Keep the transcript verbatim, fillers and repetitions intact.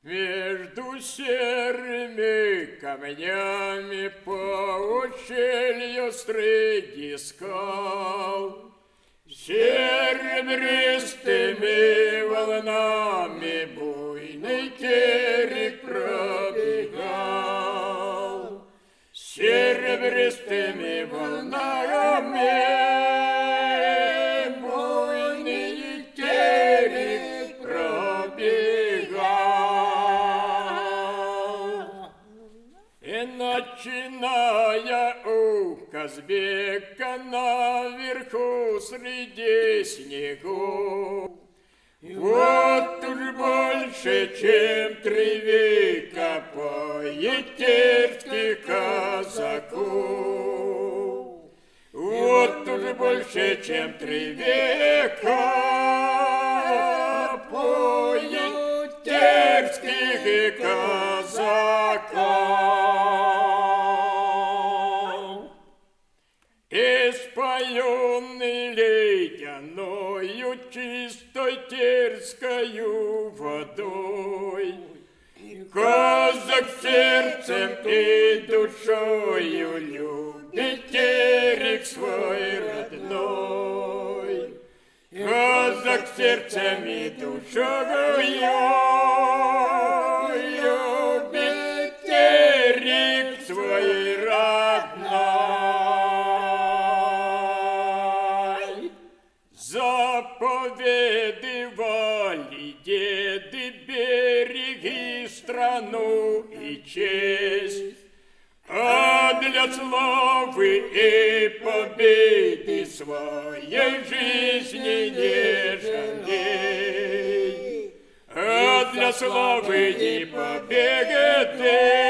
Между серыми камнями по ущелью стриги скал, серебристыми волнами буйный терек пробегал. Серебристыми волнами буйный терек пробегал. И начиная у Казбека наверху среди снегу, вот уж больше, чем три века поет терский казаку. Вот уж больше, чем три века поет терский казаку. Испоенный ледяною чистой терскою водой, казак сердцем и душою любит терек свой родной. Казак сердцем и душою любит терек свой родной. Заповедовали деды береги страну и честь, а для славы и победы своей жизни не жалей. А для славы и победы